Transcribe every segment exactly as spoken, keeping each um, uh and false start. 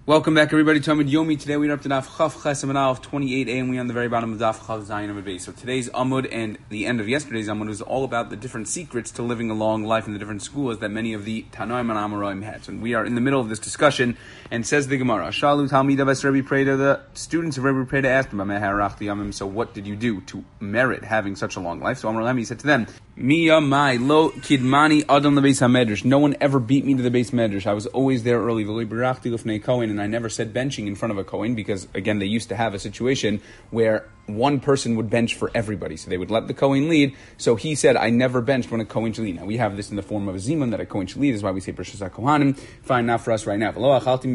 Welcome back, everybody, to Amud Yomi. Today we're up to Daf Chav Ches Amud Aleph twenty-eight A, and we're on the very bottom of Daf Chav Zayin Amud Beis. So today's Amud and the end of yesterday's Amud was all about the different secrets to living a long life in the different schools that many of the Tanoim and Amoraim had. So we are in the middle of this discussion, and says the Gemara, Shalu Talmidav Es Rebbe Preda, the students of Rebbe Preda asked him, so what did you do to merit having such a long life? So Amar Lemi said to them, Miya Mai Lo Kidmani Adam the Beis HaMedrash. No one ever beat me to the Beis Medrash. I was always there early. And I never said benching in front of a Kohen because, again, they used to have a situation where one person would bench for everybody. So they would let the Kohen lead. So he said, I never benched when a Kohen should lead. Now, we have this in the form of a Zimun that a Kohen should lead. This is why we say Precious HaKohanim. Fine, not for us right now.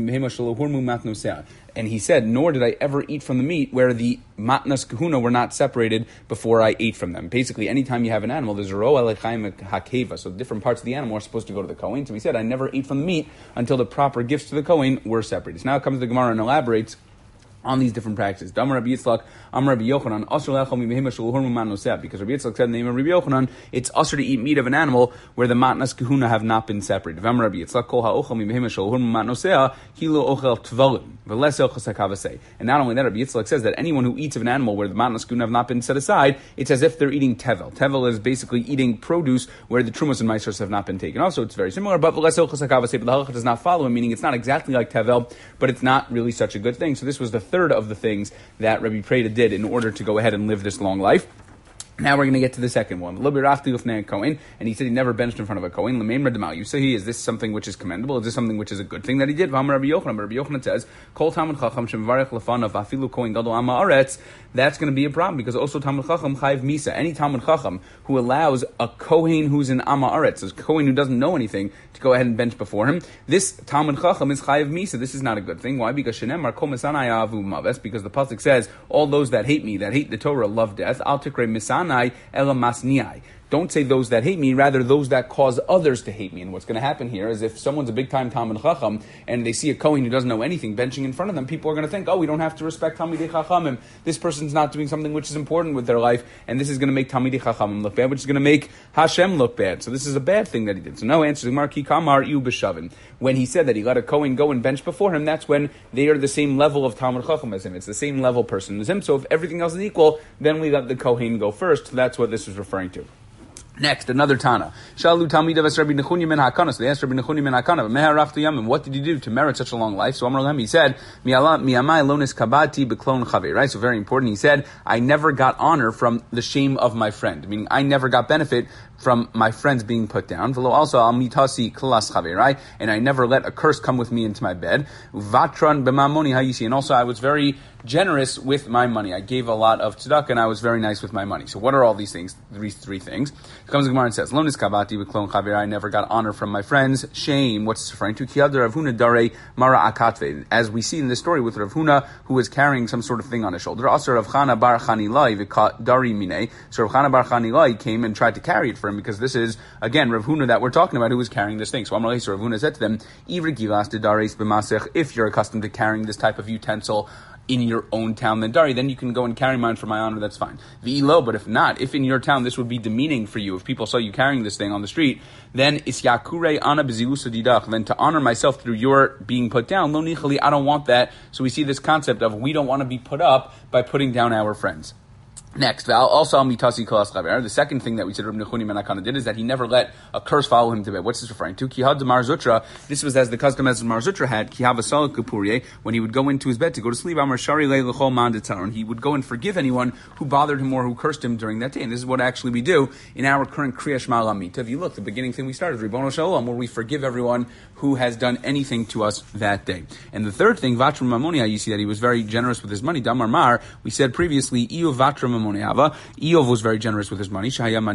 And he said, nor did I ever eat from the meat where the matnas kahuna were not separated before I ate from them. Basically, anytime you have an animal, there's a ro alechaim hakeva. So different parts of the animal are supposed to go to the Kohen. So he said, I never ate from the meat until the proper gifts to the Kohen were separated. So now comes the Gemara and elaborates on these different practices. Damar Rabbi Yitzchak, Amar Rabbi Yochanan, Asr lechem mibehema shel hormu manoseh. Because Rabbi Yitzchak said in the name of Rabbi Yochanan, it's asr to eat meat of an animal where the matnas kahuna have not been separated. Damar Rabbi Yitzchak, kol ha'ochel mibehema shel hormu manoseh, hilo ochel tvalim, v'les ochel sakavaseh. And not only that, Rabbi Yitzchak says that anyone who eats of an animal where the matnas kahuna have not been set aside, it's as if they're eating tevel. Tevel is basically eating produce where the trumas and maasros have not been taken. Also, it's very similar, but v'les ochel sakavaseh, but the halacha does not follow, meaning it's not exactly like tevel, but it's not really such a good thing. So this was the third of the things that Rabbi Preda did in order to go ahead and live this long life. Now we're going to get to the second one. And he said he never benched in front of a Kohen. You say, is this something which is commendable? Is this something which is a good thing that he did? Rabbi Yochanan says, that's going to be a problem because also Talmud Chacham Chayiv Misa. Any Talmud Chacham who allows a Kohen who's in Amma Aretz, a Kohen who doesn't know anything, to go ahead and bench before him, this Talmud Chacham is Chayiv Misa. This is not a good thing. Why? Because Shenemar Kol Misanai Avu Maves, because the pasuk says, all those that hate me, that hate the Torah, love death. Al Tikre Misanai Ela Masniai. Don't say those that hate me, rather those that cause others to hate me. And what's going to happen here is if someone's a big-time Talmid Chacham and they see a Kohen who doesn't know anything benching in front of them, people are going to think, oh, we don't have to respect Talmidei Chachamim. This person's not doing something which is important with their life, and this is going to make Talmidei Chachamim look bad, which is going to make Hashem look bad. So this is a bad thing that he did. So no answer. Marki Kamar Yu B'Shavin. When he said that he let a Kohen go and bench before him, that's when they are the same level of Talmid Chacham as him. It's the same level person as him. So if everything else is equal, then we let the Kohen go first. So that's what this was referring to. Next, another Tana. Shalu Talmidav Es Rabbi Nechunya ben Hakana. So they asked Rabbi Nechunya ben Hakana, Meharachtu Yamim, what did you do to merit such a long life? So Amar Lahem, he said, Miyamai lonis kabati beklon chave. Right? So very important. He said, I never got honor from the shame of my friend. Meaning, I never got benefit from my friends being put down. V'lo also al mitasi klas chave. Right? And I never let a curse come with me into my bed. Vatran b'mamoni hayisi. And also, I was very generous with my money. I gave a lot of tzedakah and I was very nice with my money. So what are all these things? These three things. Comes the Gemara and says, Lonis kabati v'klon chaver. I never got honor from my friends. Shame. What's this referring to? Ki Rav Huna dare mara akatve. As we see in this story with Rav Huna, who was carrying some sort of thing on his shoulder. Also Rav Chana bar Chanilai v'kat dari mine. So Rav Chana bar Chanilai came and tried to carry it for him because this is, again, Rav Huna that we're talking about who was carrying this thing. So Amalei, so Rav Huna said to them, Ivri gilas de dares b'masech. If you're accustomed to carrying this type of utensil in your own town than Dari, then you can go and carry mine for my honor, that's fine. V'ilo, but if not, if in your town this would be demeaning for you, if people saw you carrying this thing on the street, then isyakure ana b'zilusa didach, then to honor myself through your being put down, lo nichali, I don't want that. So we see this concept of we don't want to be put up by putting down our friends. Next, also mitasi kalas chaver. The second thing that we said Rabbi Nechunya ben Hakana did is that he never let a curse follow him to bed. What's this referring to? Kihad Mar Zutra. This was as the custom as Mar Zutra had. Kihava Salak Kapurye, when he would go into his bed to go to sleep. Amar Shari Le Lechol Mandatar, and he would go and forgive anyone who bothered him or who cursed him during that day. And this is what actually we do in our current Kriya Shema Lamita. If you look, the beginning thing we started, Ribono Shalom, where we forgive everyone who has done anything to us that day. And the third thing, Vatra Mamonia, you see that he was very generous with his money. Damar Mar, we said previously, Iyo Vatra Mamoniava. Eov was very generous with his money.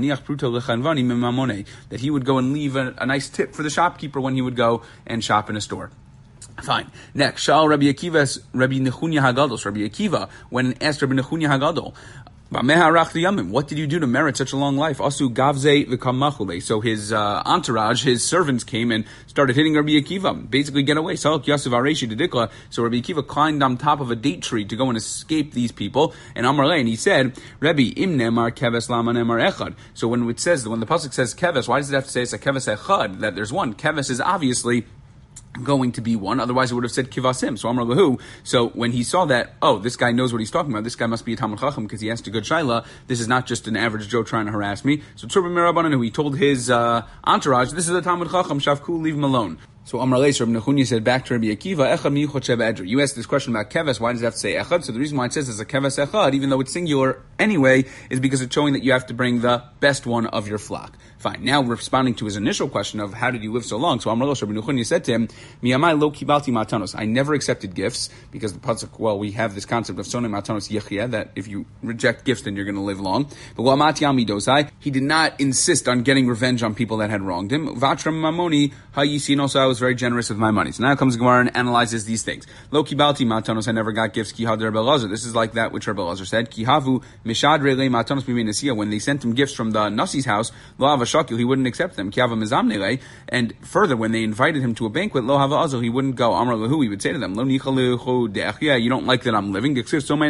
That he would go and leave a, a nice tip for the shopkeeper when he would go and shop in a store. Fine. Next, Shal Rabbi Akiva, Rabbi Nechunya Hagadol. Rabbi Akiva, when asked Rabbi Nechunya Hagadol, what did you do to merit such a long life? Asu gavze v'kamachule. So his uh, entourage, his servants came and started hitting Rabbi Akiva. Basically, get away. So Rabbi Akiva climbed on top of a date tree to go and escape these people. And Amar Le, and he said, Rabbi, im nemar keves lama nemar echad. So when it says, when the pasuk says keves, why does it have to say it's a keves echad, that there's one? Keves is obviously going to be one. Otherwise, it would have said kivasim. So Amar Lahu. So when he saw that, oh, this guy knows what he's talking about. This guy must be a Talmud Chacham because he asked a good shaila. This is not just an average Joe trying to harass me. So Tzur B'Mirabanan, who he told his uh, entourage, this is a Talmud Chacham. Shavku, leave him alone. So Amar Leis, Rabbi Nechunya said back to Rabbi Akiva, Echad miyichot sheva edru. You asked this question about keves. Why does it have to say echad? So the reason why it says it's a keves echad, even though it's singular anyway, is because it's showing that you have to bring the best one of your flock. Fine. Now responding to his initial question of how did you live so long? So Amar Leis, Rabbi Nechunya said to him, Miyamai lo kibalti matanos. I never accepted gifts because the pasuk. Well, we have this concept of sonei matanos yechia, that if you reject gifts, then you're going to live long. But Wamati Ami Dosai, he did not insist on getting revenge on people that had wronged him. Vatram mamoni hayisin. Also, I was very generous with my money. So now comes Gemara and analyzes these things. Lo kibalti matanos, I never got gifts. Ki hader Rebbe Elazar. This is like that which Rebbe Elazar said. Ki havu mishadre le matanos b'mei nesiya. When they sent him gifts from the Nasi's house, lo hava shakil, he wouldn't accept them. Ki hava mizamne le. And further, when they invited him to a banquet, lo hava azo, he wouldn't go. Amar lahu, he would say to them, lo nichalu de'achya. You don't like that I'm living. Because the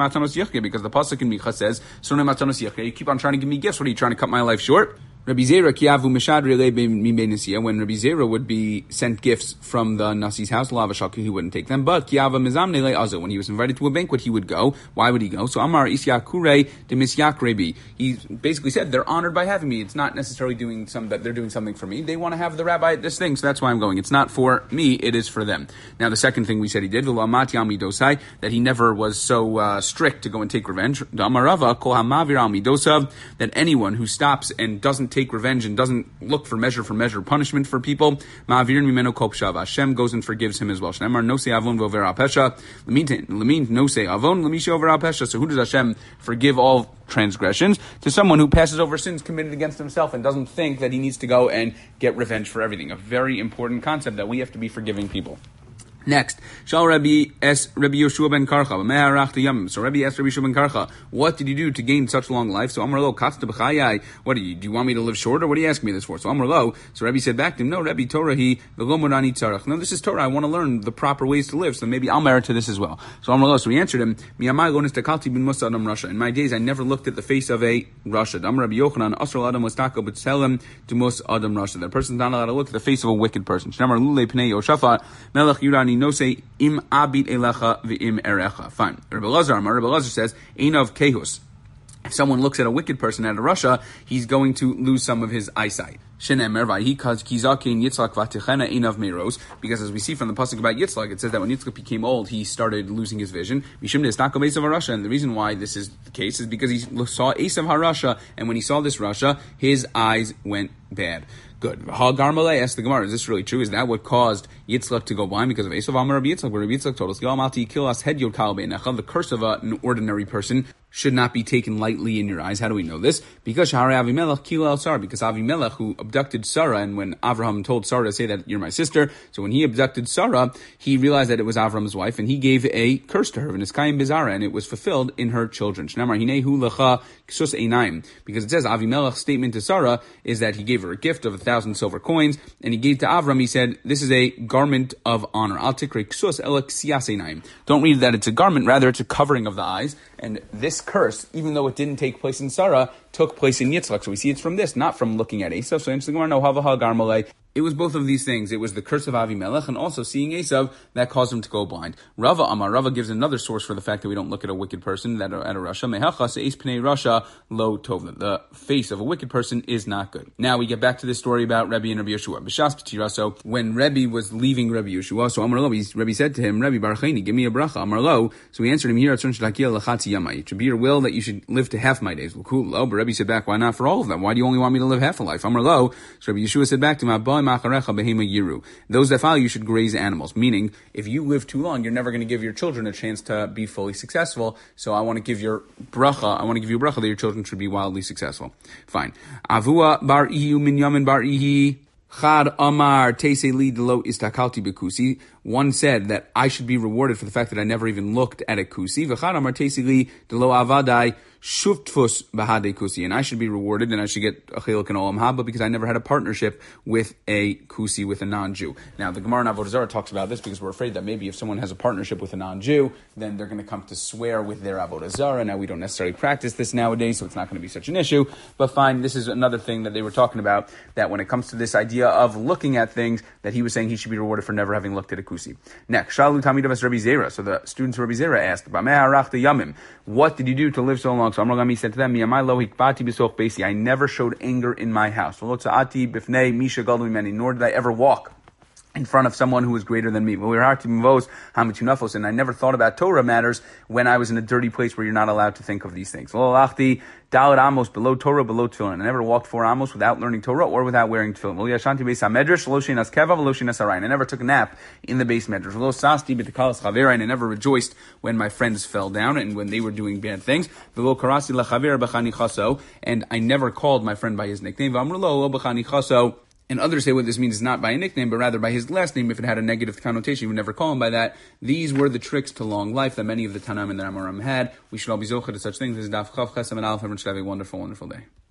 pasuk in Micha says, sonei matanos yechya. You keep on trying to give me gifts. What are you trying to cut my life short? Rabbi Zera kiavu mishadre le b'mei nesiya. When Rabbi Zera would be sent gifts from the Nasi's house, lo hava shakil, he wouldn't take them. But kiava mizamne le azo. When he was invited to a banquet, he would go. Why would he go? So Amar isyakure de misyakrebi. He basically said they're honored by having me. It's not necessarily doing some that they're doing something for me. They want to have the rabbi at this thing, so that's why I'm going. It's not for me. It is for them. Now the second thing we said he did, v'lamati ami dosai, that he never was so uh, strict to go and take revenge. Amarava kol hamavir ami dosav, that anyone who stops and doesn't take revenge and doesn't look for measure for measure punishment for people, ma'avir mimeno kol pshav, Hashem goes and forgives him as well. Shneimar no se avon v'over al pesha, l'min no se avon l'misha over al pesha. So who does Hashem forgive all transgressions? To someone who passes over sins committed against himself and doesn't think that he needs to go and get revenge for everything. A very important concept that we have to be forgiving people. Next, Shal Rabbi es Rabbi Yoshua ben Karcha, Me'arach Yamim. So Rabbi asked Rabbi Yoshua ben Karcha, what did you do to gain such long life? So Amar Lo, Katzta b'chayai. What do you, do you want me to live shorter? What are you asking me this for? So Amar Lo, so Rabbi said back to him, no, Rabbi Torah he, v'lo morani tzarach. No, this is Torah. I want to learn the proper ways to live, so maybe I'll merit to this as well. So Amar Lo, so he answered him, Miyamai lo nistakalti bin musa adam Rasha. In my days, I never looked at the face of a Rasha. Amar Rabbi Yochanan, Asr adam mustako b'tzelem to mus adam Rasha. That person's not allowed to look at the face of a wicked person. Shnamar lule pnei Yoshafat, melech yurani no say, Im abid elecha v'im erecha. Fine. Rabbi Elazar, Rabbi Elazar says, Einav kehus. If someone looks at a wicked person at a Rasha, he's going to lose some of his eyesight. Because as we see from the pasuk about Yitzchak, it says that when Yitzchak became old, he started losing his vision. And the reason why this is the case is because he saw Esav HaRasha, and when he saw this Rasha, his eyes went bad. Good. Ha-Garmalei asked the Gemara, is this really true? Is that what caused Yitzchak to go blind? Because of Esav Amar Rabbi Yitzchak, where Rabbi Yitzchak told us, the curse of an ordinary person should not be taken lightly in your eyes. How do we know this? Because Shahari Avimelech Kila El Sarah, because Avimelech, who abducted Sarah, and when Avraham told Sarah to say that you're my sister, so when he abducted Sarah, he realized that it was Avraham's wife, and he gave a curse to her, and Bizarra, and it was fulfilled in her children. Shnamar Hinehu Lecha Ksus Einaim, because it says Avimelech's statement to Sarah is that he gave her a gift of a thousand silver coins, and he gave to Avram, he said, this is a garment of honor. Al Tikre Ksus Elek Sias Einaim. Don't read that it's a garment, rather it's a covering of the eyes, and this curse, even though it didn't take place in Sarah, took place in Yitzchak. So we see it's from this, not from looking at Esav. So interesting, no havaha garmalei. It was both of these things. It was the curse of Avimelech and also seeing Esav that caused him to go blind. Rava Amar, Rava gives another source for the fact that we don't look at a wicked person, that at a Rasha. Mehachas eis pnei Rasha lo tov. The face of a wicked person is not good. Now we get back to this story about Rebbe and Rabbi Yeshua. B'shas p'tira, so when Rebbe was leaving Rabbi Yeshua, so Amar lo, Rebbe said to him, Rebbe Baracheni, give me a bracha. Amar lo, so he answered him here, it should be your will that you should live to half my days. Well, cool. But Rebbe said back, why not for all of them? Why do you only want me to live half a life? Amar lo, so Rabbi Yeshua said back to him, those that follow you should graze animals. Meaning, if you live too long, you're never going to give your children a chance to be fully successful. So I want to give your bracha, I want to give you a bracha that your children should be wildly successful. Fine. Avua bar ihi min yamin bar ihi. Chad Amar Teiseli Delo Istakalti Bekusi. One said that I should be rewarded for the fact that I never even looked at a kusi. V'chad Amar Teiseli Delo Avadai Shuftfus bahade kusi, and I should be rewarded, and I should get a chiluk in olam haba because I never had a partnership with a kusi, with a non-Jew. Now, the Gemara in Avodah Zarah talks about this because we're afraid that maybe if someone has a partnership with a non-Jew, then they're going to come to swear with their Avodah Zarah. Now, we don't necessarily practice this nowadays, so it's not going to be such an issue. But fine, this is another thing that they were talking about, that when it comes to this idea of looking at things, that he was saying he should be rewarded for never having looked at a kusi. Next, Shalu Tamidavas Rabbi Zera. So the students of Rabbi Zera asked, Yamim, what did you do to live so long? So Amrogami said to them, I never showed anger in my house. Nor did I ever walk in front of someone who was greater than me. And I never thought about Torah matters when I was in a dirty place where you're not allowed to think of these things. Dalit Amos, below Torah, below Tefillin. I never walked four Amos without learning Torah or without wearing Tefillin. I never took a nap in the base medrash. I never rejoiced when my friends fell down and when they were doing bad things. And I never called my friend by his nickname. And others say what this means is not by a nickname, but rather by his last name. If it had a negative connotation, you would never call him by that. These were the tricks to long life that many of the Tanaim and the Amoram had. We should all be zocheh to such things. This is Daf Chav Chesam and Aleph. Everyone should have a wonderful, wonderful day.